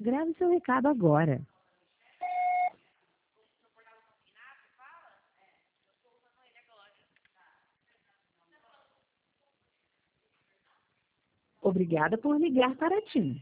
Grave seu recado agora. Obrigada por ligar para a TIM.